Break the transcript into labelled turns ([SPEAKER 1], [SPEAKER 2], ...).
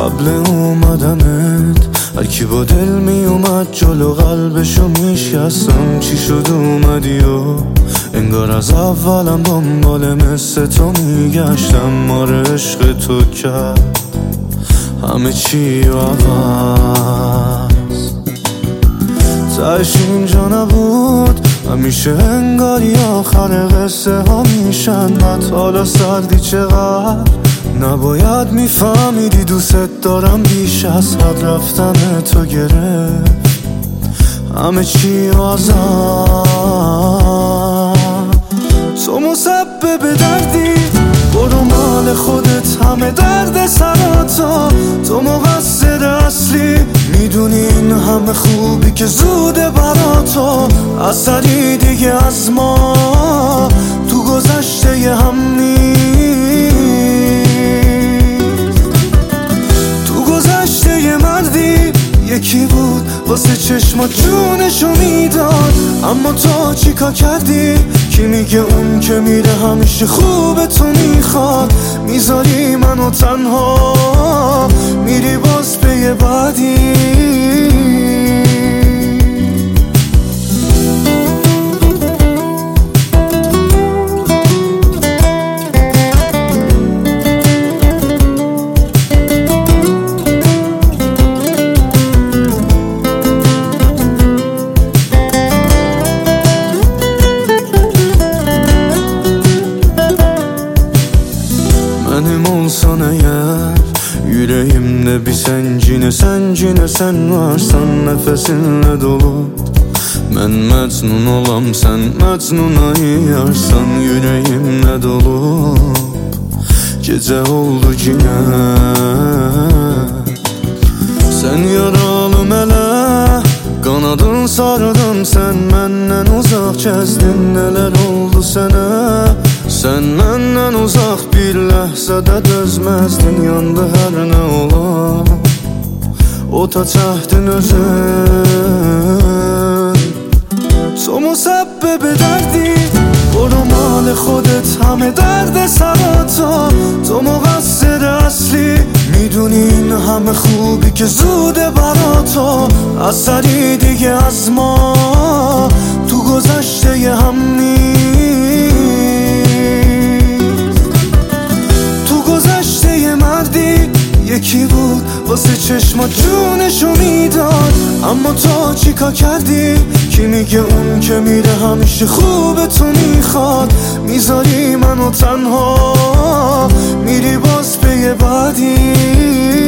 [SPEAKER 1] قبل اومدنت هر کی با دل می اومد جلو قلبشو میشکستم. چی شد اومدی و انگار از اولم دنبال مثل تو میگشتم. آره عشق تو کرد همه چی و عوض. تهش اینجا نبود، همیشه انگاری آخر قصه ها میشن. بعد حالا سردی چقدر نباید میفهمیدی دوست دارم بیش از حد. رفتن تو گرفت همه چی ازم. تو مسبب دردی، برو مال خودت همه درد سراتو. تو مقصر اصلی، میدونی این همه خوبی که زوده براتو. اثری دیگه از ما تو گذشته یه هم نیست. تو گذشته یه مردی یکی بود واسه چشمات جونشو میداد. اما تو چیکار کردی؟ کی میگه اون که میره همیشه خوبه تو میخواد؟ میذاری منو تنها، میری باز پی بعدی. Benim olsan eğer yüreğimde bir sencine sen varsan nefesinle dolu. Ben mecnun olam sen mecnuna yarsan yüreğimle dolu. Gece oldu yine sen yaralı mele, kanadın sardım sen menden uzak gezdin. Neler oldu sana? Sen menden uzak bir ləhzədə dözməzdin. Yandı hər nə ola, o ta çəhdin özün. تو مسبب دردی، برو مال خودت همه درد سراتو. تو مقصر اصلی، میدونی این همه خوبی که زوده براتو. اثری دیگه از ما تو گذشته یه هم نیست. یکی بود واسه چشمات جونشو میداد. اما تو چیکار کردی؟ کی میگه اون که میره همیشه خوبه تو میخواد؟ میذاری منو تنها، میری باز پی بعدی.